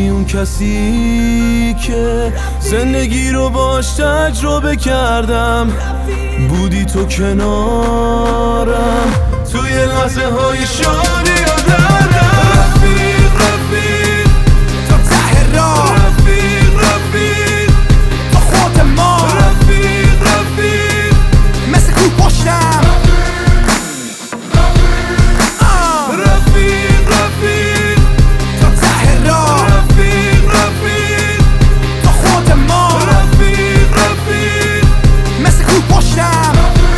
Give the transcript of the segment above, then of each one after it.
بودی اون کسی که زندگی رو باش تجربه کردم، بودی تو کنارم توی لحظه های شادی و دردم. رفیق رفیق تا ته راه، رفیق رفیق تا خود ما، رفیق رفیق مثل کوه پشتم. رفیق رفیق تا ته راه، رفیق رفیق تا خود ما، رفیق رفیق مثل کوه پشتم.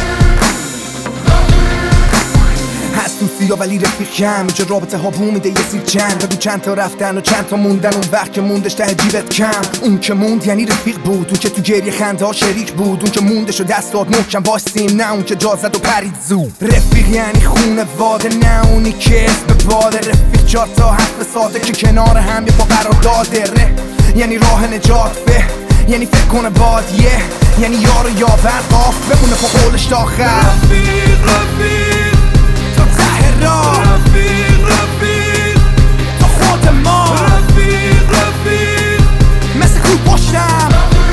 هست تو سیا ولی رفیق کم، اینجا رابطه ها بو میده یه سیر چند. بگو چند تا رفتن و چند تا موندن، اون وقت که موندش ته جیبت کم. اون که موند یعنی رفیق بود، اون که تو گریه خنده ها شریک بود، اون که موندش و دست داد محکم واسیم، نه اون که جا زد و پرید زود. رفیق یعنی خونه واده، نه اونی که اسم به باده. رفیق 4 تا حرف ساده که کنار هم یه پا قرار داده. یعنی راه نجات یعنی فکر کنه بادیه، یعنی یار و یاور قاف بمونه پا قولش تا آخر. رفیق رفیق تا ته راه، رفیق رفیق تا خود ما، رفیق رفیق مثل کوه پشتم.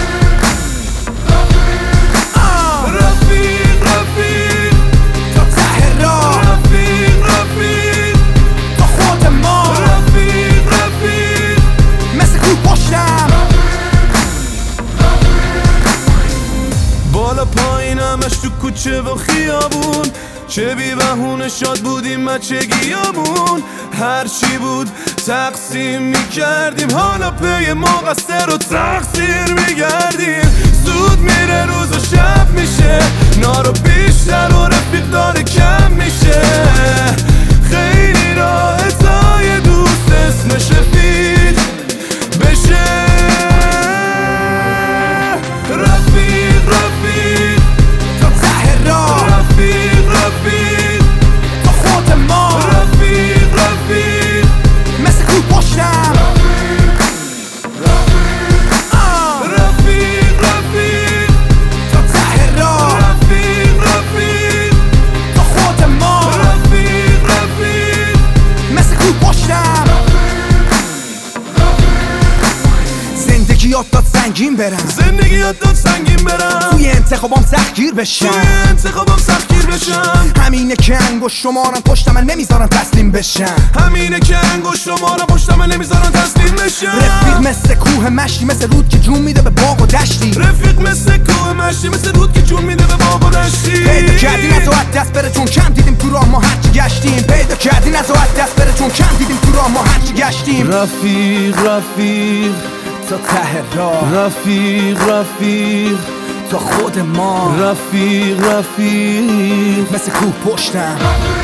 رفیق رفیق تا ته راه، رفیق رفیق تا خود ما، رفیق رفیق مثل کوه پشتم. بالا پایینمش تو کوچه و خیابون، چه بی بهونه شاد بودیم بچگیامون. هرچی بود تقسیم میکردیم، حالا پی ما قصه رو تقصیر میگردیم. زود میره روز و شب میشه، نارو بیشتر و رفیق داره کم میشه. خیلی راحت تا یه دوست اسمش رفیق بشه. رفیق رفیق تا ته راه، رفیق رفیق تا خود ما، رفیق رفیق مثل کوه پشتم. رفیق رفیق تا ته راه، رفیق رفیق تا خود ما، رفیق رفیق مثل کوه پشتم. زندگی یاد داد سنگین برم، زندگی یاد داد سنگین برم، توی انتخابام سختگیر بشم. توی انتخابم سختگیر بشم. همینه که انگوش شمارم پشت من نمیذارم تسلیم بشم. همینه که انگشت شمارم پشت من نمیذارم تسلیم بشم. رفیق مثل کوه مشتی، مثل رود که جون میده به باغ و دشتی. رفیق مثل کوه مشتی، مثل رود که جون میده به باغ و دشتی. پیدا کردی نزاعت دست بره چون کم دیدیم تو راه ما هرچی گشتیم. پیدا کردی نزاعت دست بره چون کم دیدیم تو راه ما هرچی گشتیم. رفیق رفیق تا ته راه، رفیق رفیق تا خود ما، رفیق رفیق مثل کوه پشتم.